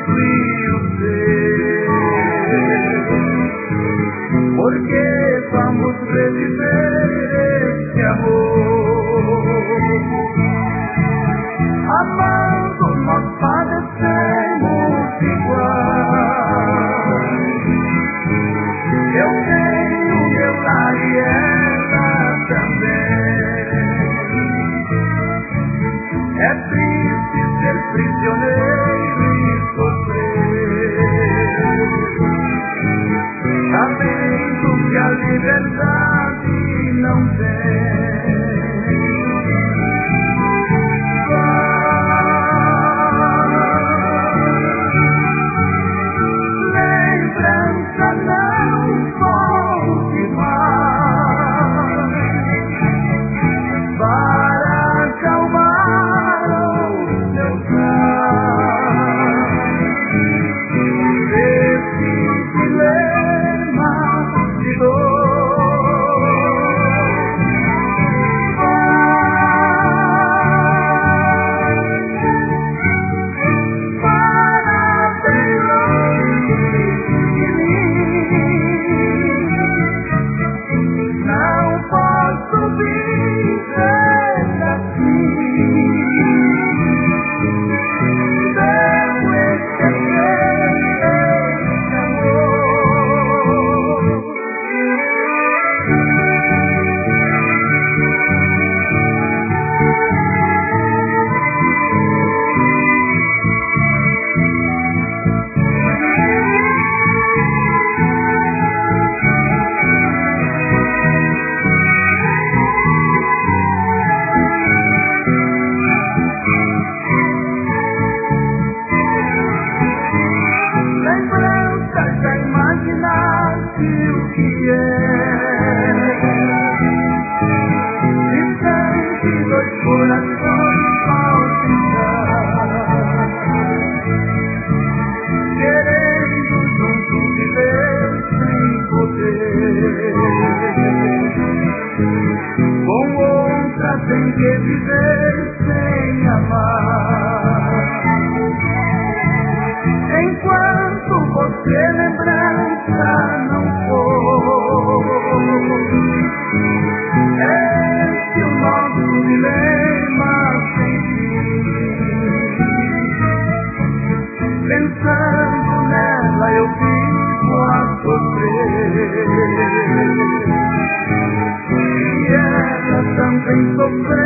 e o seu, porque vamos reviver esse amor. Amando nós padecemos igual. Eu tenho meu lar e ela também. É triste ser prisioneiro e sofrer, sabendo que a liberdade não tem. Lembrança não volte mais para acalmar o seu pranto. Esse dilema de dor para bem longe de mim. Não posso viver assim. Devo esquecer esse amor. Lembrança, já imaginaste o que é? Distante, dois corações palpitar, querendo juntos viver sem poder. Com outra tem que viver sem amar. Enquanto você lembrança não for, esse é o nosso dilema sem fim. Pensando nela eu vivo a sofrer, e ela também sofreu.